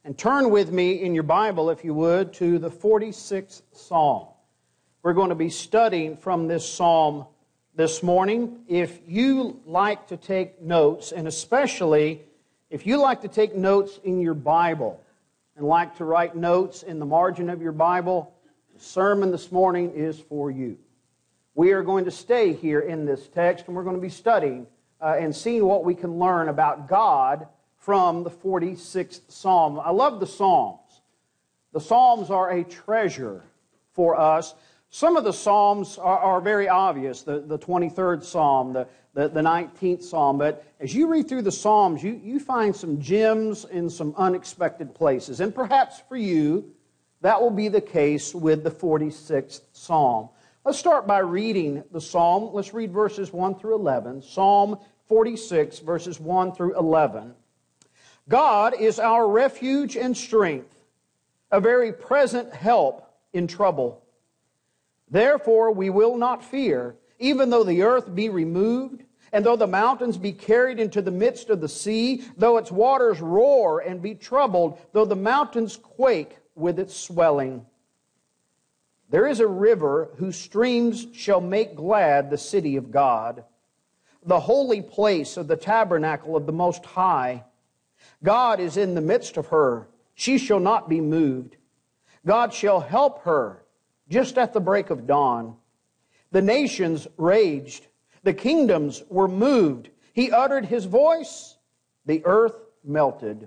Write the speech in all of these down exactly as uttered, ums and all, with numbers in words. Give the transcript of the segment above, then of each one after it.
And turn with me in your Bible, if you would, to the forty-sixth Psalm. We're going to be studying from this Psalm this morning. If you like to take notes, and especially if you like to take notes in your Bible and like to write notes in the margin of your Bible, the sermon this morning is for you. We are going to stay here in this text, and we're going to be studying uh, and seeing what we can learn about God from the forty-sixth Psalm. I love the Psalms. The Psalms are a treasure for us. Some of the Psalms are, are very obvious, the, the twenty-third Psalm, the, the, the nineteenth Psalm. But as you read through the Psalms, you, you find some gems in some unexpected places. And perhaps for you, that will be the case with the forty-sixth Psalm. Let's start by reading the Psalm. Let's read verses one through eleven. Psalm forty-six, verses one through eleven. God is our refuge and strength, a very present help in trouble. Therefore we will not fear, even though the earth be removed, and though the mountains be carried into the midst of the sea, though its waters roar and be troubled, though the mountains quake with its swelling. There is a river whose streams shall make glad the city of God, the holy place of the tabernacle of the Most High. God is in the midst of her. She shall not be moved. God shall help her just at the break of dawn. The nations raged. The kingdoms were moved. He uttered his voice. The earth melted.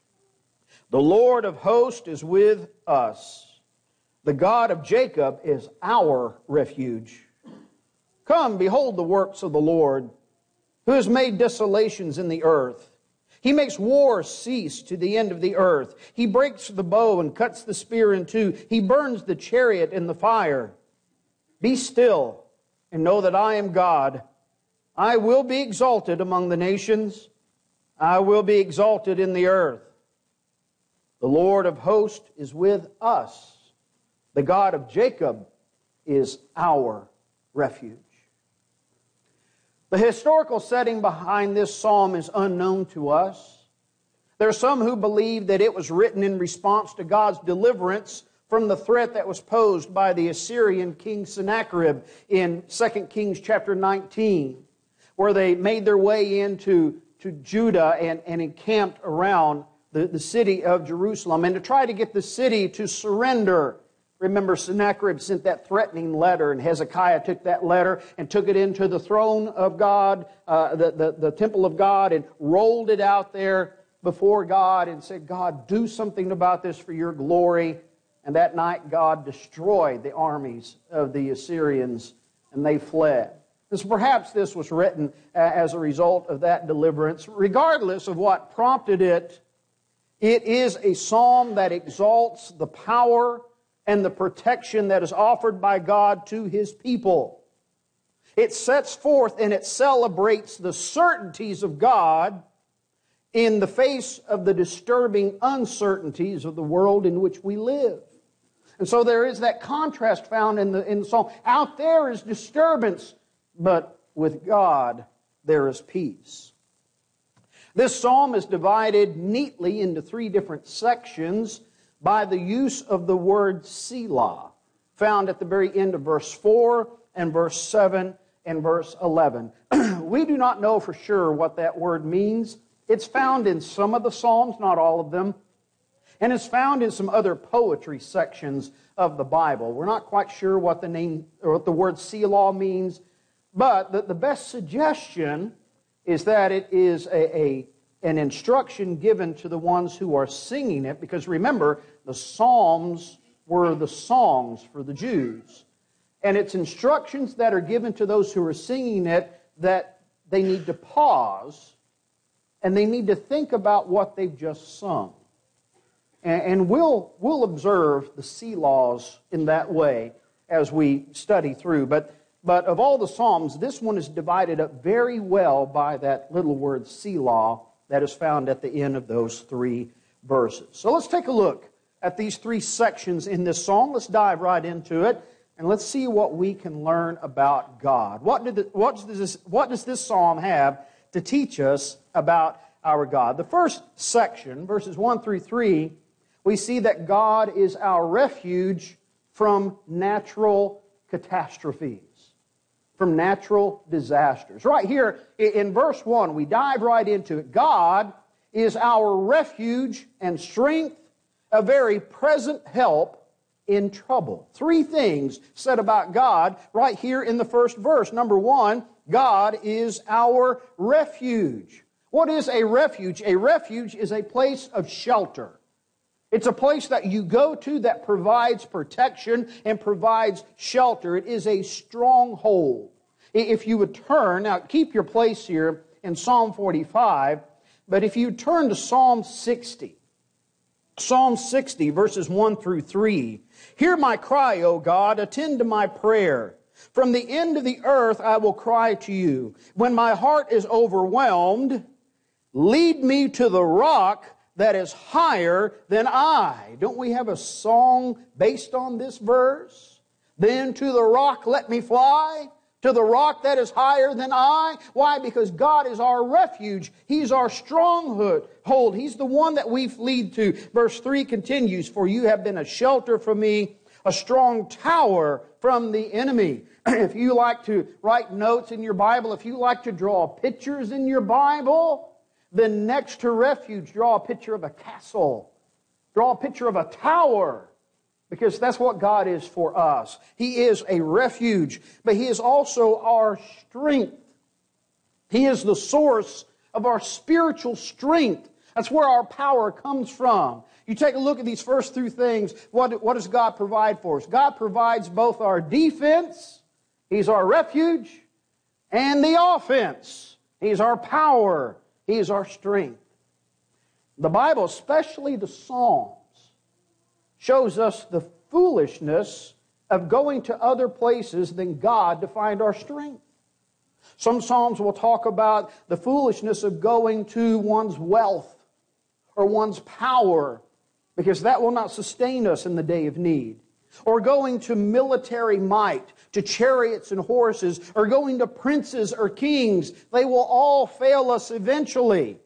The Lord of hosts is with us. The God of Jacob is our refuge. Come, behold the works of the Lord, who has made desolations in the earth. He makes war cease to the end of the earth. He breaks the bow and cuts the spear in two. He burns the chariot in the fire. Be still and know that I am God. I will be exalted among the nations. I will be exalted in the earth. The Lord of hosts is with us. The God of Jacob is our refuge. The historical setting behind this psalm is unknown to us. There are some who believe that it was written in response to God's deliverance from the threat that was posed by the Assyrian king Sennacherib in Second Kings chapter nineteen, where they made their way into to Judah and, and encamped around the, the city of Jerusalem, and to try to get the city to surrender. Remember, Sennacherib sent that threatening letter, and Hezekiah took that letter and took it into the throne of God, uh, the, the, the temple of God, and rolled it out there before God and said, God, do something about this for your glory. And that night, God destroyed the armies of the Assyrians, and they fled. And so perhaps this was written as a result of that deliverance. Regardless of what prompted it, it is a psalm that exalts the power and the protection that is offered by God to His people. It sets forth and it celebrates the certainties of God in the face of the disturbing uncertainties of the world in which we live. And so there is that contrast found in the, in the psalm. Out there is disturbance, but with God there is peace. This psalm is divided neatly into three different sections by the use of the word Selah, found at the very end of verse four and verse seven and verse eleven. We do not know for sure what that word means. It's found in some of the Psalms, not all of them, and it's found in some other poetry sections of the Bible. We're not quite sure what the name or what the word Selah means, but the, the best suggestion is that it is a, a an instruction given to the ones who are singing it, because remember, the Psalms were the songs for the Jews. And it's instructions that are given to those who are singing it that they need to pause and they need to think about what they've just sung. And, and we'll, we'll observe the Selahs in that way as we study through. But, but of all the Psalms, this one is divided up very well by that little word Selah that is found at the end of those three verses. So let's take a look at these three sections in this song. Let's dive right into it, and let's see what we can learn about God. What, did the, what, does, this, what does this psalm have to teach us about our God. The first section, verses one through three, we see that God is our refuge from natural catastrophes, from natural disasters. Right here in verse one, we dive right into it. God is our refuge and strength, a very present help in trouble. Three things said about God right here in the first verse. Number one, God is our refuge. What is a refuge? A refuge is a place of shelter. It's a place that you go to that provides protection and provides shelter. It is a stronghold. If you would turn, now keep your place here in Psalm forty-five, but if you turn to Psalm sixty, Psalm sixty, verses one through three, hear my cry, O God, attend to my prayer. From the end of the earth I will cry to you. When my heart is overwhelmed, lead me to the rock that is higher than I. Don't we have a song based on this verse? Then to the rock let me fly, to the rock that is higher than I. Why? Because God is our refuge. He's our stronghold. He's the one that we flee to. Verse three continues, for you have been a shelter for me, a strong tower from the enemy. If you like to write notes in your Bible, if you like to draw pictures in your Bible, then next to refuge, draw a picture of a castle. Draw a picture of a tower. Because that's what God is for us. He is a refuge, but He is also our strength. He is the source of our spiritual strength. That's where our power comes from. You take a look at these first two things. What, what does God provide for us? God provides both our defense, He's our refuge, and the offense. He's our power. He is our strength. The Bible, especially the Psalms, shows us the foolishness of going to other places than God to find our strength. Some Psalms will talk about the foolishness of going to one's wealth or one's power, because that will not sustain us in the day of need. Or going to military might, to chariots and horses, or going to princes or kings. They will all fail us eventually.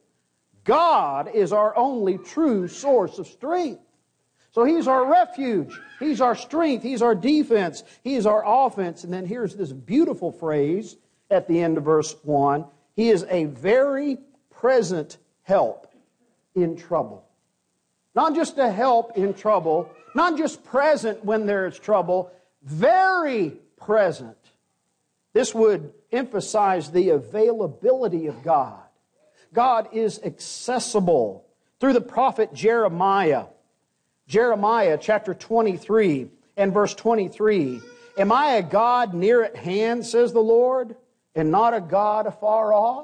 God is our only true source of strength. So He's our refuge. He's our strength. He's our defense. He's our offense. And then here's this beautiful phrase at the end of verse one. He is a very present help in trouble. Not just a help in trouble, not just present when there is trouble, very present. This would emphasize the availability of God. God is accessible. Through the prophet Jeremiah, Jeremiah chapter twenty-three and verse twenty-three, am I a God near at hand, says the Lord, and not a God afar off?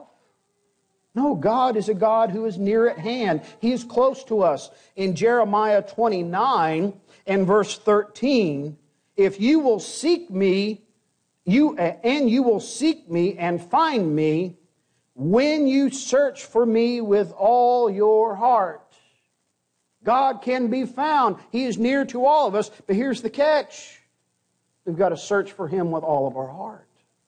No, God is a God who is near at hand. He is close to us. In Jeremiah twenty-nine and verse thirteen, if you will seek me, you and you will seek me and find me when you search for me with all your heart. God can be found. He is near to all of us. But here's the catch. We've got to search for Him with all of our heart.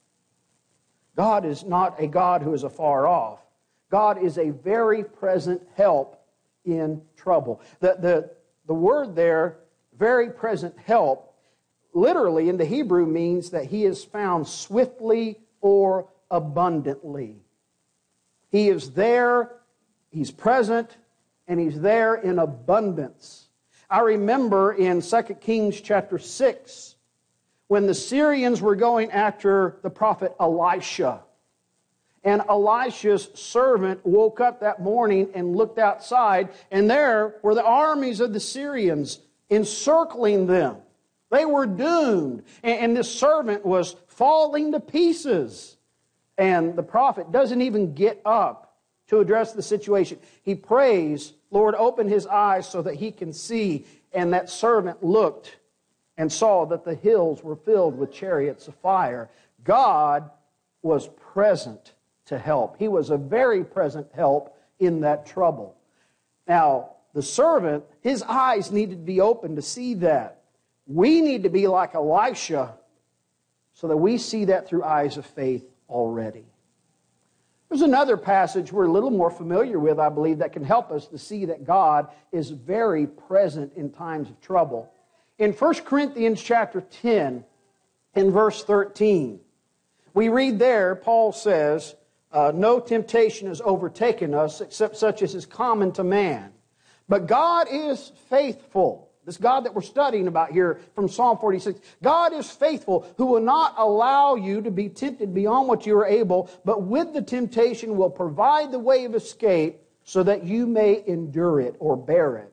God is not a God who is afar off. God is a very present help in trouble. The, the, the word there, very present help, literally in the Hebrew means that He is found swiftly or abundantly. He is there, He's present, and He's there in abundance. I remember in Second Kings chapter six, when the Syrians were going after the prophet Elisha. And Elisha's servant woke up that morning and looked outside, and there were the armies of the Syrians encircling them. They were doomed. And this servant was falling to pieces. And the prophet doesn't even get up to address the situation. He prays, Lord, open his eyes so that he can see. And that servant looked and saw that the hills were filled with chariots of fire. God was present to help. He was a very present help in that trouble. Now, the servant, his eyes needed to be open to see that. We need to be like Elisha so that we see that through eyes of faith already. There's another passage we're a little more familiar with, I believe, that can help us to see that God is very present in times of trouble. In First Corinthians chapter ten, in verse thirteen, we read there, Paul says, uh, no temptation has overtaken us except such as is common to man. But God is faithful. This God that we're studying about here from Psalm forty-six. God is faithful, who will not allow you to be tempted beyond what you are able, but with the temptation will provide the way of escape so that you may endure it or bear it.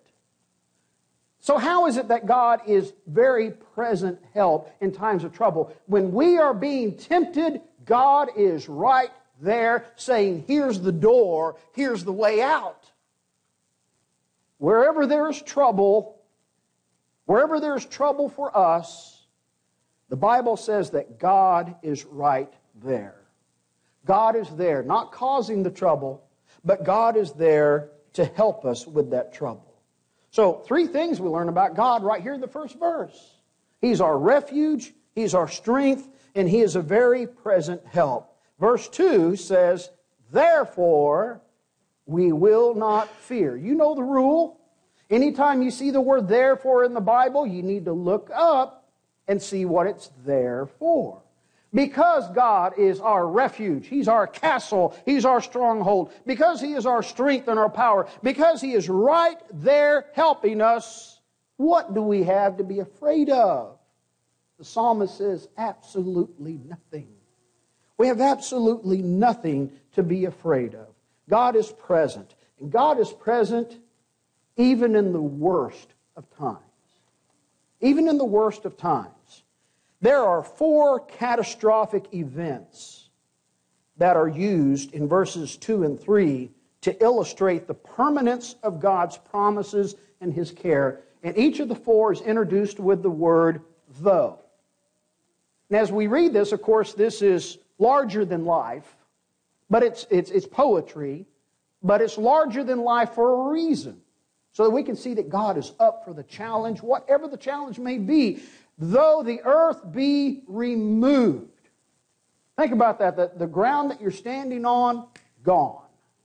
So how is it that God is very present help in times of trouble? When we are being tempted, God is right there saying, here's the door, here's the way out. Wherever there's trouble, wherever there's trouble for us, the Bible says that God is right there. God is there, not causing the trouble, but God is there to help us with that trouble. So, three things we learn about God right here in the first verse. He's our refuge, He's our strength, and He is a very present help. Verse two says, therefore, we will not fear. You know the rule. Anytime you see the word therefore in the Bible, you need to look up and see what it's there for. Because God is our refuge, He's our castle, He's our stronghold, because He is our strength and our power, because He is right there helping us, what do we have to be afraid of? The psalmist says, absolutely nothing. We have absolutely nothing to be afraid of. God is present, and God is present even in the worst of times. Even in the worst of times. There are four catastrophic events that are used in verses two and three to illustrate the permanence of God's promises and His care. And each of the four is introduced with the word though. And as we read this, of course, this is larger than life, but it's, it's, it's poetry, but it's larger than life for a reason. So that we can see that God is up for the challenge, whatever the challenge may be. Though the earth be removed. Think about that. The, the ground that you're standing on, gone.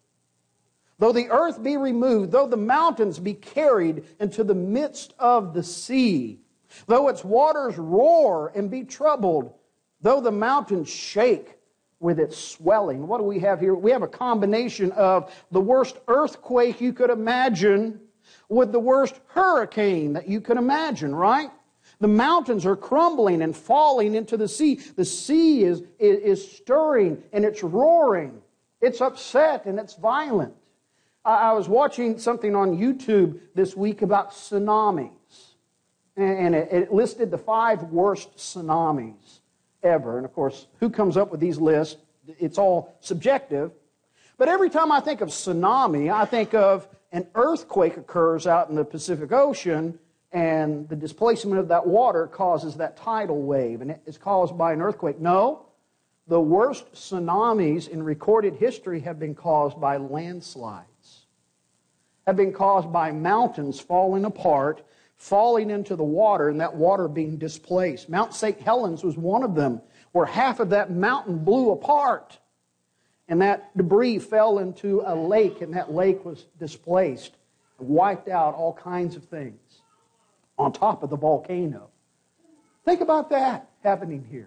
Though the earth be removed, though the mountains be carried into the midst of the sea, though its waters roar and be troubled, though the mountains shake with its swelling. What do we have here? We have a combination of the worst earthquake you could imagine with the worst hurricane that you can imagine, right? The mountains are crumbling and falling into the sea. The sea is, is, is stirring and it's roaring. It's upset and it's violent. I, I was watching something on YouTube this week about tsunamis. And, and it, it listed the five worst tsunamis ever. And of course, who comes up with these lists? It's all subjective. But every time I think of tsunami, I think of an earthquake occurs out in the Pacific Ocean, and the displacement of that water causes that tidal wave, and it's caused by an earthquake. No, the worst tsunamis in recorded history have been caused by landslides, have been caused by mountains falling apart, falling into the water, and that water being displaced. Mount Saint Helens was one of them, where half of that mountain blew apart, and that debris fell into a lake, and that lake was displaced, and wiped out all kinds of things on top of the volcano. Think about that happening here.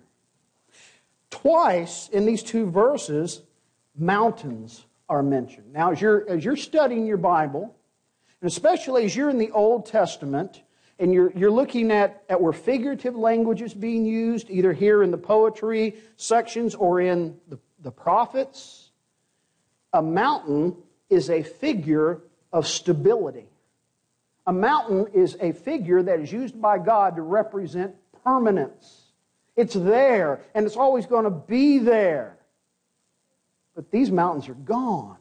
Twice in these two verses, mountains are mentioned. Now, as you're, as you're studying your Bible, and especially as you're in the Old Testament, and you're, you're looking at, at where figurative language is being used, either here in the poetry sections or in the, the prophets, a mountain is a figure of stability. A mountain is a figure that is used by God to represent permanence. It's there, and it's always going to be there. But these mountains are gone.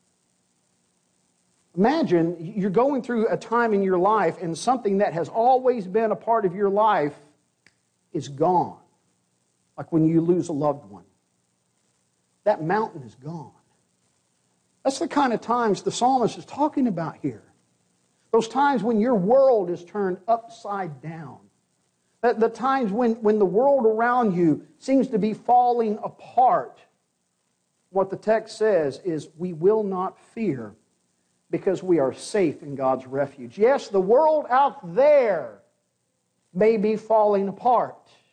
Imagine you're going through a time in your life, and something that has always been a part of your life is gone. Like when you lose a loved one. That mountain is gone. That's the kind of times the psalmist is talking about here. Those times when your world is turned upside down. The, the times when, when the world around you seems to be falling apart. What the text says is we will not fear because we are safe in God's refuge. Yes, the world out there may be falling apart,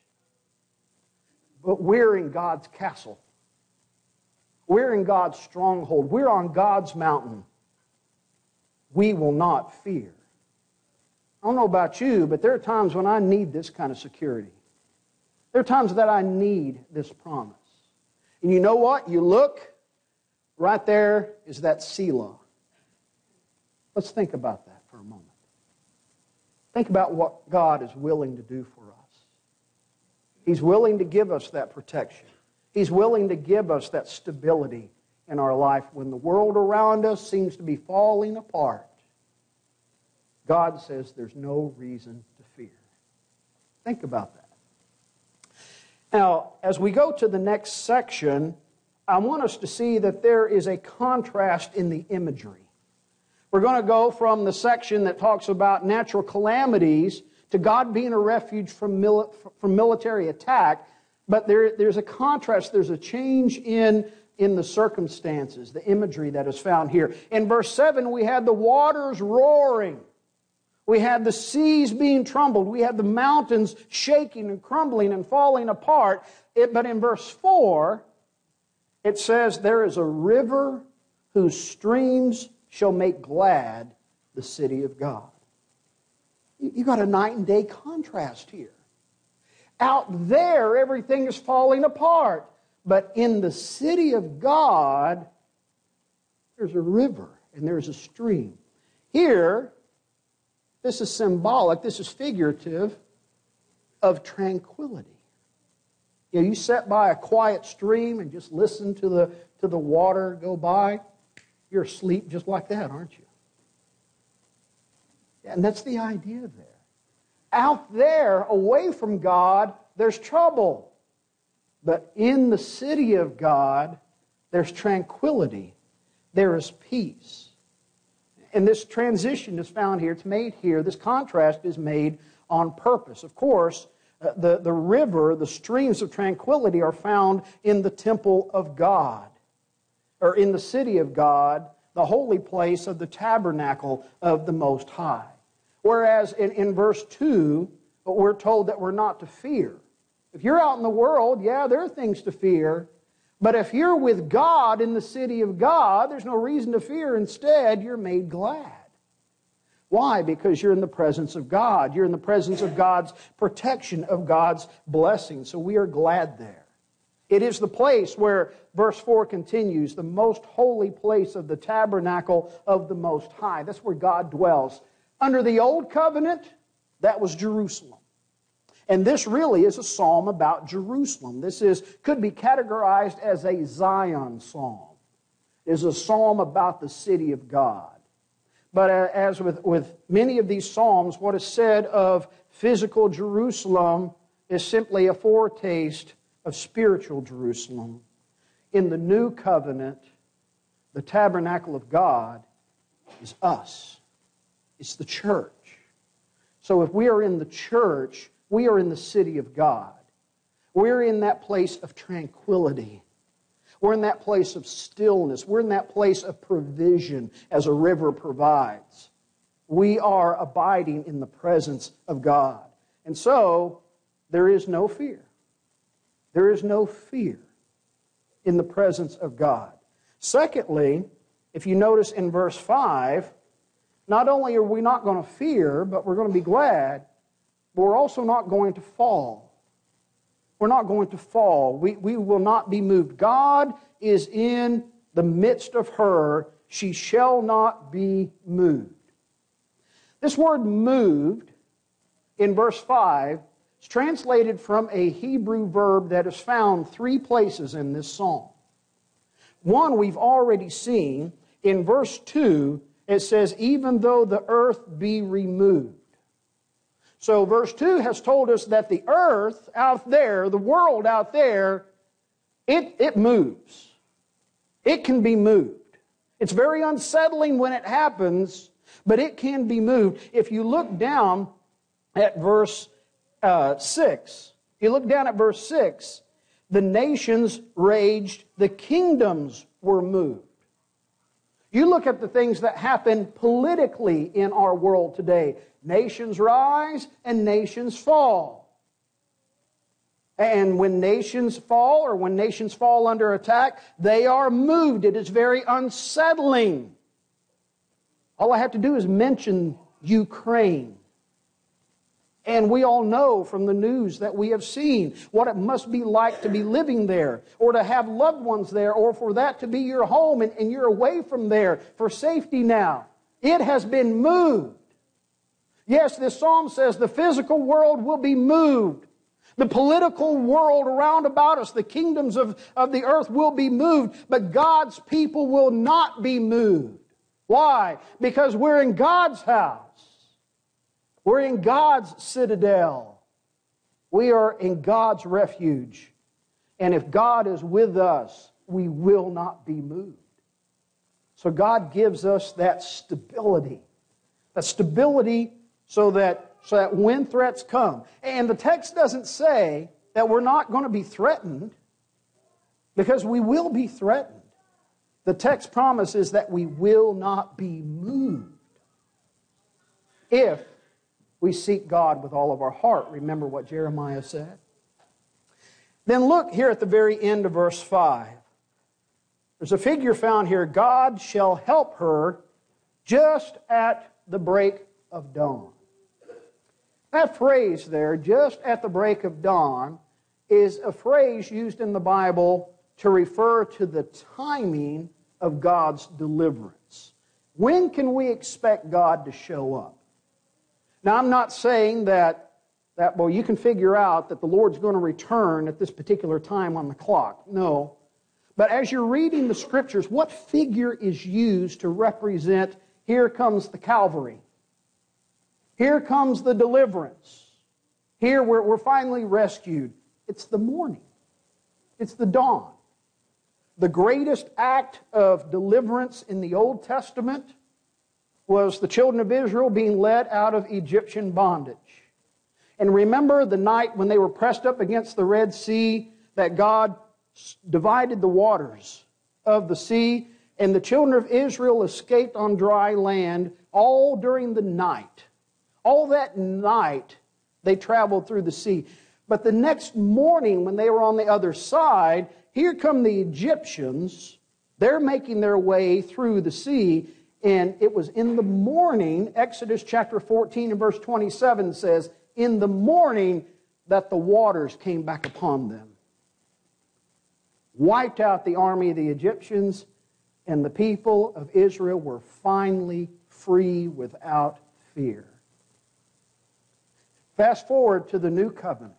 but we're in God's castle. We're in God's stronghold. We're on God's mountain. We will not fear. I don't know about you, but there are times when I need this kind of security. There are times that I need this promise. And you know what? You look, right there is that Selah. Let's think about that for a moment. Think about what God is willing to do for us. He's willing to give us that protection. He's willing to give us that stability in our life when the world around us seems to be falling apart. God says there's no reason to fear. Think about that. Now, as we go to the next section, I want us to see that there is a contrast in the imagery. We're going to go from the section that talks about natural calamities to God being a refuge from, mili- from military attack, but there, there's a contrast, there's a change in, in the circumstances, the imagery that is found here. In verse seven, we had the waters roaring. We had the seas being troubled. We had the mountains shaking and crumbling and falling apart. It, but in verse four, it says, there is a river whose streams shall make glad the city of God. You got a night and day contrast here. Out there, everything is falling apart. But in the city of God, there's a river and there's a stream. Here, this is symbolic, this is figurative of tranquility. You know, you sit by a quiet stream and just listen to the, to the water go by. You're asleep just like that, aren't you? And that's the idea there. Out there, away from God, there's trouble. But in the city of God, there's tranquility. There is peace. And this transition is found here. It's made here. This contrast is made on purpose. Of course, uh, the, the river, the streams of tranquility are found in the temple of God, or in the city of God, the holy place of the tabernacle of the Most High. Whereas in, in verse two, we're told that we're not to fear. If you're out in the world, yeah, there are things to fear. But if you're with God in the city of God, there's no reason to fear. Instead, you're made glad. Why? Because you're in the presence of God. You're in the presence of God's protection, of God's blessing. So we are glad there. It is the place where, verse four continues, the most holy place of the tabernacle of the Most High. That's where God dwells. Under the Old Covenant, that was Jerusalem. And this really is a psalm about Jerusalem. This is could be categorized as a Zion psalm. It is a psalm about the city of God. But as with, with many of these psalms, what is said of physical Jerusalem is simply a foretaste of spiritual Jerusalem. In the new covenant, the tabernacle of God is us. It's the church. So if we are in the church, we are in the city of God. We're in that place of tranquility. We're in that place of stillness. We're in that place of provision as a river provides. We are abiding in the presence of God. And so, there is no fear. There is no fear in the presence of God. Secondly, if you notice in verse five, not only are we not going to fear, but we're going to be glad, but we're also not going to fall. We're not going to fall. We, we will not be moved. God is in the midst of her. She shall not be moved. This word moved in verse five is translated from a Hebrew verb that is found three places in this psalm. One we've already seen. In verse two, it says, even though the earth be removed. So verse two has told us that the earth out there, the world out there, it, it moves. It can be moved. It's very unsettling when it happens, but it can be moved. If you look down at verse uh, six, if you look down at verse six, The nations raged, the kingdoms were moved. You look at the things that happen politically in our world today. Nations rise and nations fall. And when nations fall, or when nations fall under attack, they are moved. It is very unsettling. All I have to do is mention Ukraine. And we all know from the news that we have seen what it must be like to be living there, or to have loved ones there, or for that to be your home and, and you're away from there for safety now. It has been moved. Yes, this psalm says the physical world will be moved. The political world around about us, the kingdoms of, of the earth will be moved, but God's people will not be moved. Why? Because we're in God's house. We're in God's citadel. We are in God's refuge. And if God is with us, we will not be moved. So God gives us that stability. That stability so that, so that when threats come. And the text doesn't say that we're not going to be threatened, because we will be threatened. The text promises that we will not be moved if we seek God with all of our heart. Remember what Jeremiah said. Then look here at the very end of verse five. There's a figure found here. God shall help her just at the break of dawn. That phrase there, just at the break of dawn, is a phrase used in the Bible to refer to the timing of God's deliverance. When can we expect God to show up? Now, I'm not saying that, that, well, you can figure out that the Lord's going to return at this particular time on the clock. No. But as you're reading the Scriptures, what figure is used to represent, here comes the Calvary. Here comes the deliverance. Here we're, we're finally rescued. It's the morning. It's the dawn. The greatest act of deliverance in the Old Testament was the children of Israel being led out of Egyptian bondage. And remember the night when they were pressed up against the Red Sea, that God divided the waters of the sea, and the children of Israel escaped on dry land all during the night. All that night they traveled through the sea. But the next morning when they were on the other side, here come the Egyptians. They're making their way through the sea. And it was in the morning, Exodus chapter fourteen and verse twenty-seven says, in the morning that the waters came back upon them. Wiped out the army of the Egyptians, and the people of Israel were finally free without fear. Fast forward to the new covenant.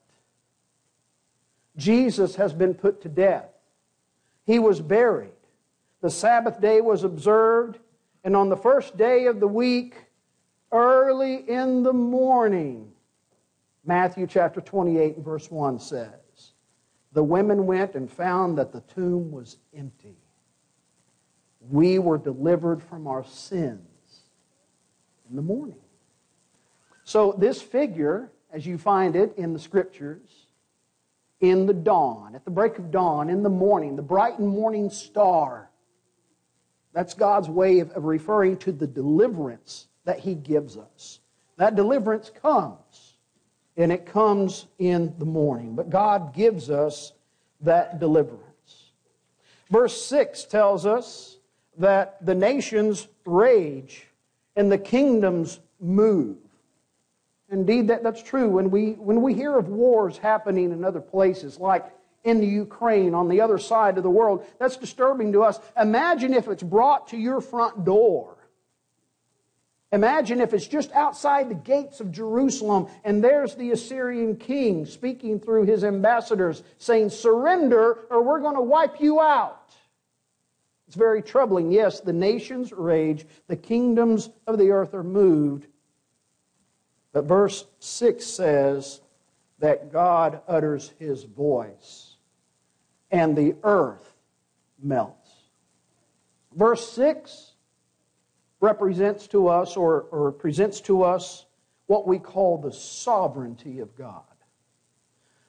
Jesus has been put to death. He was buried. The Sabbath day was observed. And on the first day of the week, early in the morning, Matthew chapter twenty-eight and verse one says, the women went and found that the tomb was empty. We were delivered from our sins in the morning. So this figure, as you find it in the Scriptures, in the dawn, at the break of dawn, in the morning, the bright and morning star, that's God's way of, of referring to the deliverance that He gives us. That deliverance comes, and it comes in the morning. But God gives us that deliverance. Verse six tells us that the nations rage and the kingdoms move. Indeed, that, that's true. When we, when we hear of wars happening in other places, like in the Ukraine, on the other side of the world, that's disturbing to us. Imagine if it's brought to your front door. Imagine if it's just outside the gates of Jerusalem, and there's the Assyrian king speaking through his ambassadors, saying, surrender or we're going to wipe you out. It's very troubling. Yes, the nations rage, the kingdoms of the earth are moved. But verse six says that God utters His voice, and the earth melts. Verse six represents to us, or, or presents to us, what we call the sovereignty of God.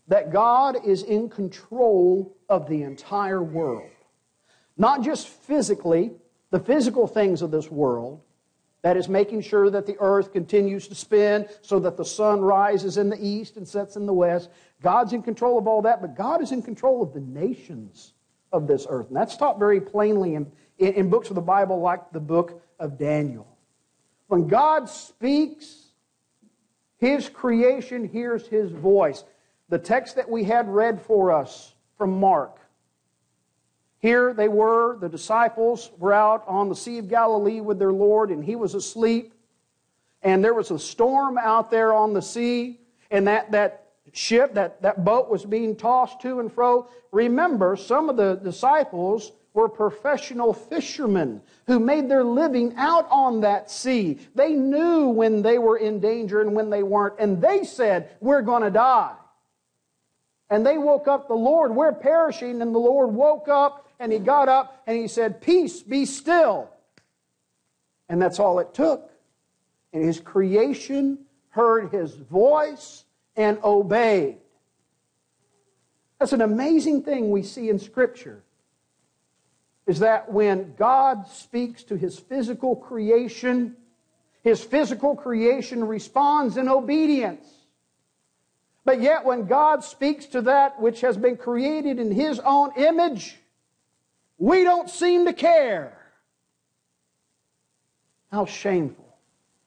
that God is in control of the entire world. Not just physically, the physical things of this world, that is making sure that the earth continues to spin so that the sun rises in the east and sets in the west. God's in control of all that, but God is in control of the nations of this earth. And that's taught very plainly in, in, in books of the Bible like the book of Daniel. When God speaks, His creation hears His voice. The text that we had read for us from Mark. Here they were, the disciples were out on the Sea of Galilee with their Lord, and He was asleep. And there was a storm out there on the sea, and that, that ship, that, that boat was being tossed to and fro. Remember, some of the disciples were professional fishermen who made their living out on that sea. They knew when they were in danger and when they weren't, and they said, "We're going to die." And they woke up the Lord, "We're perishing." And the Lord woke up, and He got up, and He said, "Peace, be still." And that's all it took. And His creation heard His voice and obeyed. That's an amazing thing we see in Scripture, is that when God speaks to His physical creation, His physical creation responds in obedience. But yet when God speaks to that which has been created in His own image, we don't seem to care. How shameful.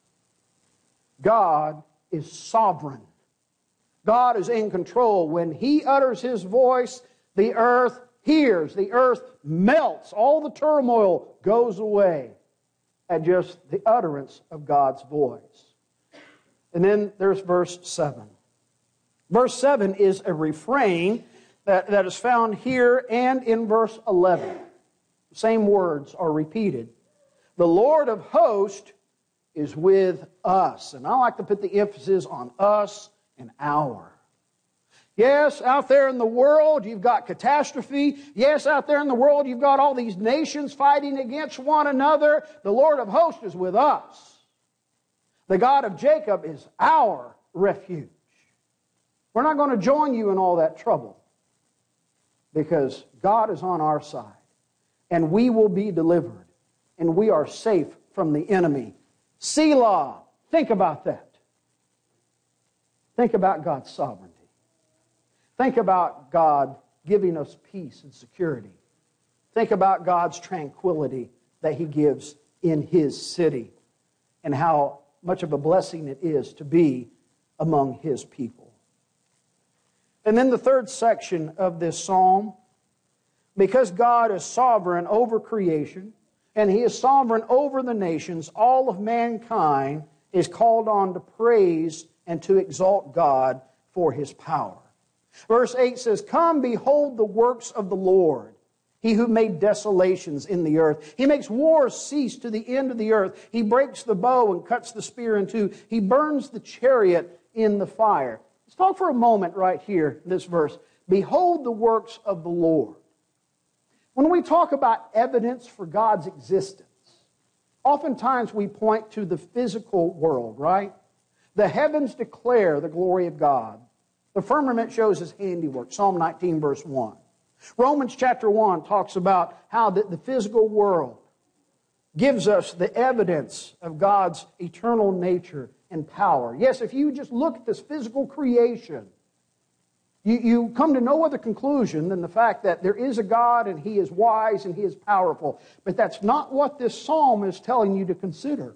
God is sovereign. God is in control. When He utters His voice, the earth hears. The earth melts. All the turmoil goes away at just the utterance of God's voice. And then there's verse seven. Verse seven is a refrain that, that is found here and in verse eleven. The same words are repeated. The Lord of hosts is with us. And I like to put the emphasis on us and our. Yes, out there in the world you've got catastrophe. Yes, out there in the world you've got all these nations fighting against one another. The Lord of hosts is with us. The God of Jacob is our refuge. We're not going to join you in all that trouble, because God is on our side, and we will be delivered, and we are safe from the enemy. Selah. Think about that. Think about God's sovereignty. Think about God giving us peace and security. Think about God's tranquility that He gives in His city, and how much of a blessing it is to be among His people. And then the third section of this psalm, because God is sovereign over creation, and He is sovereign over the nations, all of mankind is called on to praise and to exalt God for His power. Verse eight says, "Come, behold the works of the Lord, He who made desolations in the earth. He makes wars cease to the end of the earth. He breaks the bow and cuts the spear in two. He burns the chariot in the fire." Let's talk for a moment right here in this verse. Behold the works of the Lord. When we talk about evidence for God's existence, oftentimes we point to the physical world, right? The heavens declare the glory of God. The firmament shows His handiwork. Psalm nineteen, verse one. Romans chapter one talks about how the, the physical world gives us the evidence of God's eternal nature and power. Yes, if you just look at this physical creation, you, you come to no other conclusion than the fact that there is a God and He is wise and He is powerful. But that's not what this psalm is telling you to consider.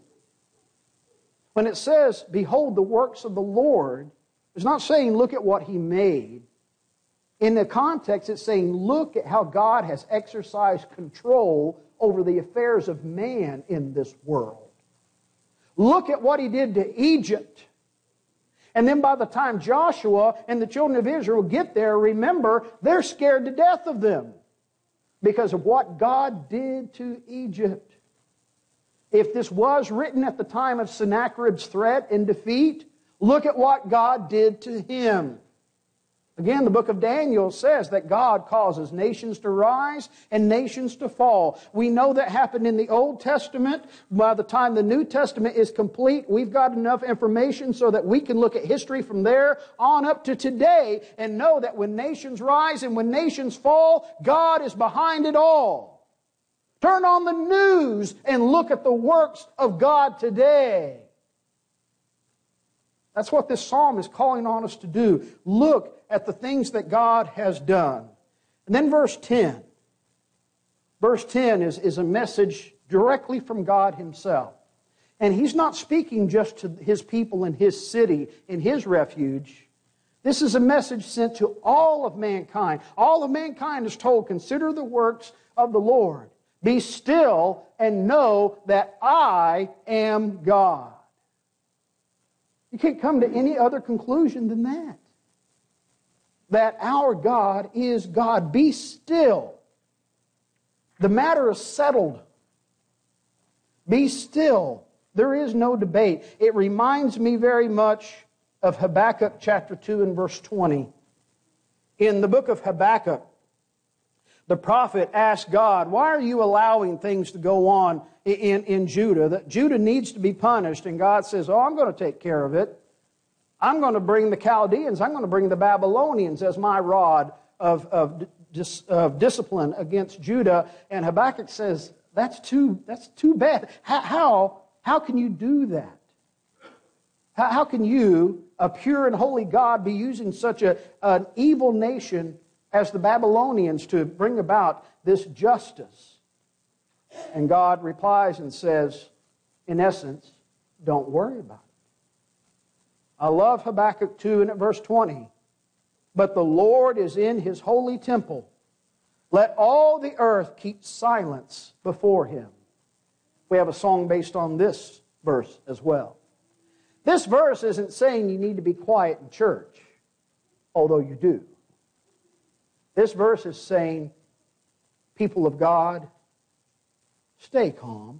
When it says, "Behold the works of the Lord," it's not saying look at what He made. In the context, it's saying look at how God has exercised control over the affairs of man in this world. Look at what He did to Egypt. And then by the time Joshua and the children of Israel get there, remember, they're scared to death of them because of what God did to Egypt. If this was written at the time of Sennacherib's threat and defeat, look at what God did to him. Again, the book of Daniel says that God causes nations to rise and nations to fall. We know that happened in the Old Testament. By the time the New Testament is complete, we've got enough information so that we can look at history from there on up to today and know that when nations rise and when nations fall, God is behind it all. Turn on the news and look at the works of God today. That's what this psalm is calling on us to do. Look at the things that God has done. And then verse ten. Verse ten is, is a message directly from God Himself. And He's not speaking just to His people in His city, in His refuge. This is a message sent to all of mankind. All of mankind is told, consider the works of the Lord. Be still and know that I am God. You can't come to any other conclusion than that. That our God is God. Be still. The matter is settled. Be still. There is no debate. It reminds me very much of Habakkuk chapter two and verse twenty. In the book of Habakkuk, the prophet asked God, why are you allowing things to go on in, in Judah? That Judah needs to be punished. And God says, oh, I'm going to take care of it. I'm going to bring the Chaldeans, I'm going to bring the Babylonians as my rod of, of, dis, of discipline against Judah. And Habakkuk says, that's too, that's too bad. How, how, how can you do that? How, how can you, a pure and holy God, be using such a, an evil nation as the Babylonians to bring about this justice? And God replies and says, in essence, don't worry about it. I love Habakkuk two and at verse twenty. But the Lord is in His holy temple. Let all the earth keep silence before Him. We have a song based on this verse as well. This verse isn't saying you need to be quiet in church, although you do. This verse is saying, people of God, stay calm.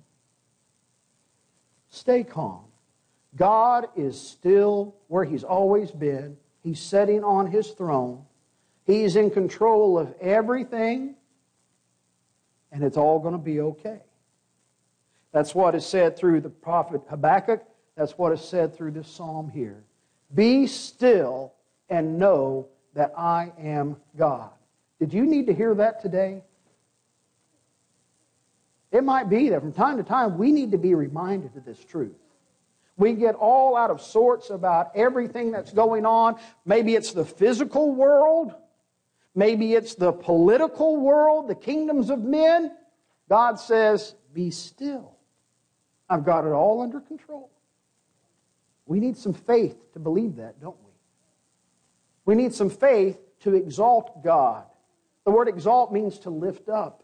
Stay calm. God is still where He's always been. He's sitting on His throne. He's in control of everything, and it's all going to be okay. That's what is said through the prophet Habakkuk. That's what is said through this psalm here. Be still and know that I am God. Did you need to hear that today? It might be that from time to time we need to be reminded of this truth. We get all out of sorts about everything that's going on. Maybe it's the physical world. Maybe it's the political world, the kingdoms of men. God says, be still. I've got it all under control. We need some faith to believe that, don't we? We need some faith to exalt God. The word exalt means to lift up.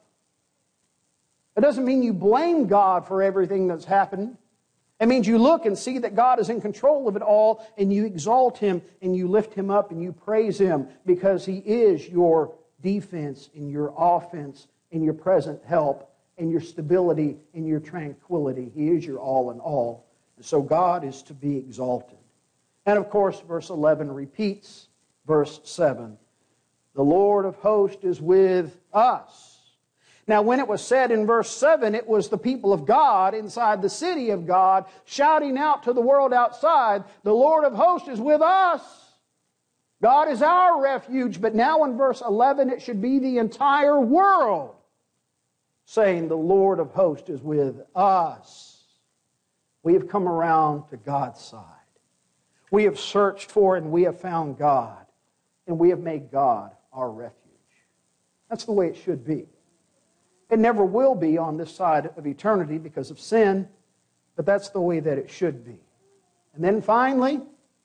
It doesn't mean you blame God for everything that's happened. It means you look and see that God is in control of it all, and you exalt Him, and you lift Him up, and you praise Him, because He is your defense, and your offense, and your present help, and your stability, and your tranquility. He is your all in all. And so God is to be exalted. And of course, verse eleven repeats verse seven. The Lord of hosts is with us. Now, when it was said in verse seven, it was the people of God inside the city of God shouting out to the world outside, the Lord of hosts is with us. God is our refuge. But now in verse eleven, it should be the entire world saying, the Lord of hosts is with us. We have come around to God's side. We have searched for and we have found God. And we have made God our refuge. That's the way it should be. It never will be on this side of eternity because of sin, but that's the way that it should be. And then finally,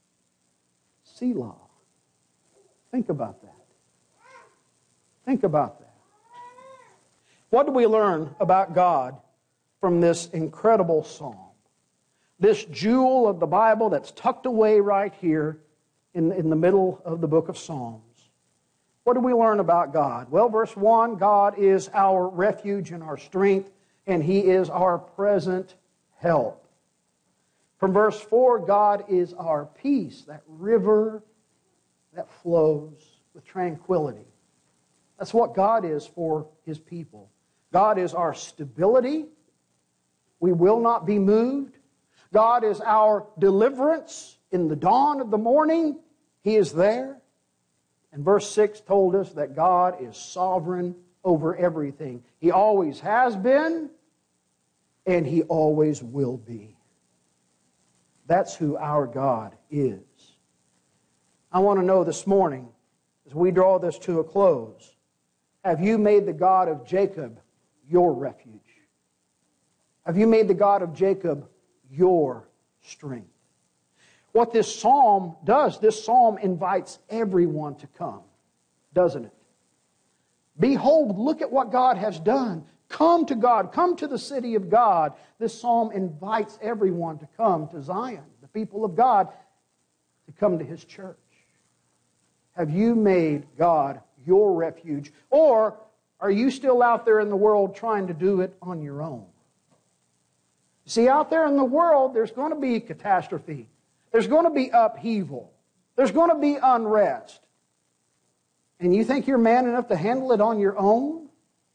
Selah. Think about that. Think about that. What do we learn about God from this incredible psalm? This jewel of the Bible that's tucked away right here in, in the middle of the book of Psalms. What do we learn about God? Well, verse one, God is our refuge and our strength, and He is our present help. From verse four, God is our peace, that river that flows. with tranquility. That's what God is for His people. God is our stability. We will not be moved. God is our deliverance in the dawn of the morning. He is there. And verse six told us that God is sovereign over everything. He always has been, and He always will be. That's who our God is. I want to know this morning, as we draw this to a close, have you made the God of Jacob your refuge? Have you made the God of Jacob your strength? What this psalm does, this psalm invites everyone to come, doesn't it? Behold, look at what God has done. Come to God. Come to the city of God. This psalm invites everyone to come to Zion, the people of God, to come to His church. Have you made God your refuge? Or are you still out there in the world trying to do it on your own? See, out there in the world, there's going to be catastrophe. There's going to be upheaval. There's going to be unrest. And you think you're man enough to handle it on your own?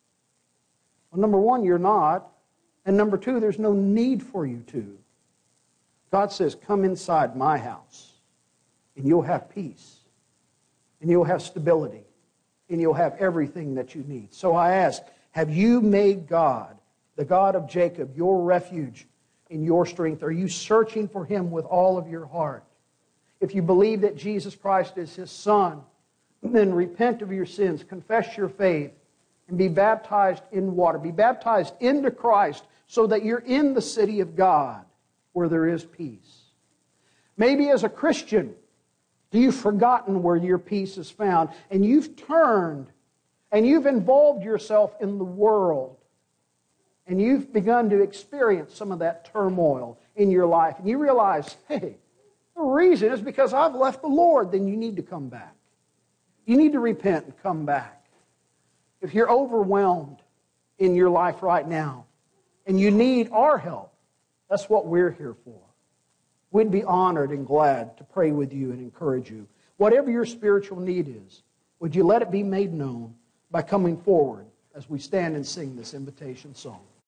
Well, number one, you're not. And number two, there's no need for you to. God says, come inside my house, and you'll have peace, and you'll have stability, and you'll have everything that you need. So I ask, have you made God, the God of Jacob, your refuge in your strength? Are you searching for Him with all of your heart? If you believe that Jesus Christ is His Son, then repent of your sins, confess your faith, and be baptized in water. Be baptized into Christ so that you're in the city of God where there is peace. Maybe as a Christian, you've forgotten where your peace is found, and you've turned and you've involved yourself in the world, and you've begun to experience some of that turmoil in your life, and you realize, hey, the reason is because I've left the Lord. Then you need to come back. You need to repent and come back. If you're overwhelmed in your life right now and you need our help, that's what we're here for. We'd be honored and glad to pray with you and encourage you. Whatever your spiritual need is, would you let it be made known by coming forward as we stand and sing this invitation song?